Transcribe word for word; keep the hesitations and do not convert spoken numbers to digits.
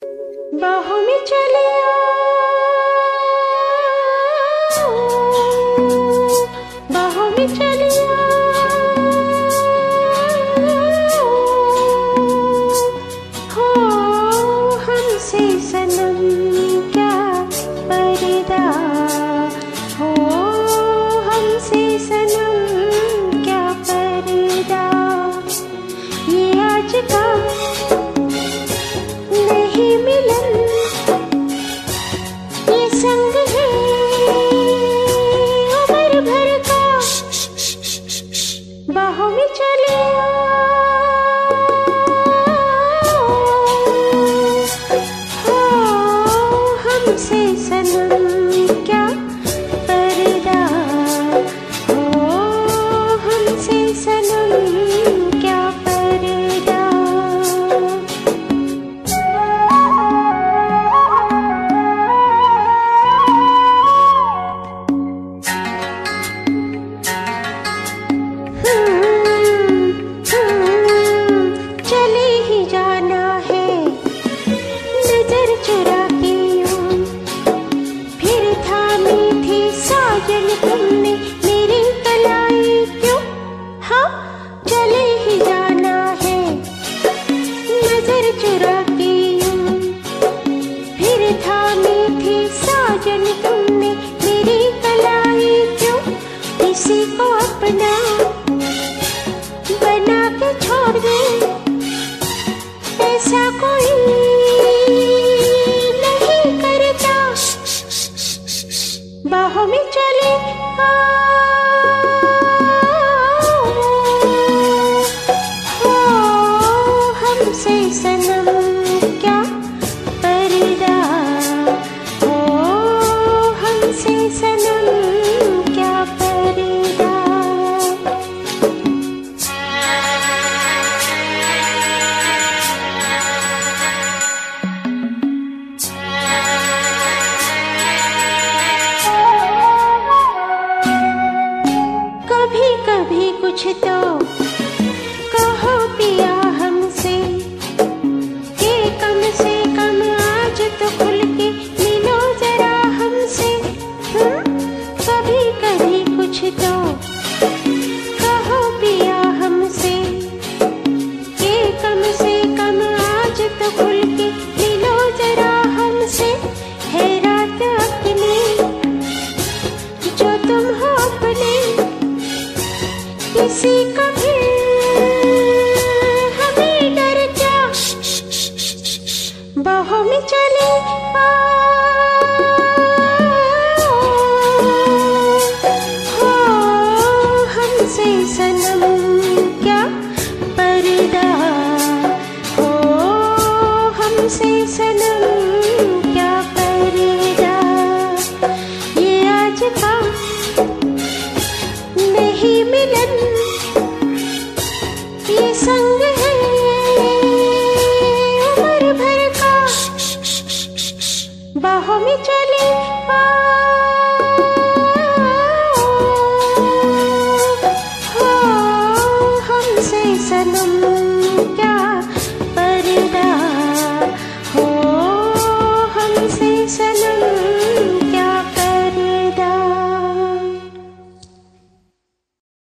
बाहों में चले आओ, बाहों में चले आओ, हो हमसे सनम क्या पर्दा, हो हमसे सनम क्या पर्दा। ये आज का नहीं मिलन, ये संग है उम्र भर का। बाहों में चले आओ, हो हमसे सनम क्या पर्दा, हो हमसे सनम क्या पर्दा। चले ही जाना है नजर चुरा के यूं, फिर थामी थी साजन तुमने मेरी कलाई क्यों। हाँ चले ही जाना है नजर चुरा के यूं, फिर थामी थी साजन तुमने मेरी कलाई क्यों। किसी को अपना बना के छोड़ दे, ऐसा कोई नहीं करता। बाहों में चले आओ, हो हमसे सनम क्या पर्दा, हो हमसे सनम क्या पर्दा। कभी कभी कुछ तो कहो पिया हमसे, कि कम से कम आज तो खुल के मिलो जरा हमसे। हम्म? कभी कभी कुछ तो कहो पिया हमसे, कि कम से कम आज तो खुल के मिलो जरा हमसे। है रात अपनी जो तुम हो अपने, किसी का भी हमें डर क्या। बाहों में चले आओ, हो हमसे सनम क्या पर्दा, हो हमसे सनम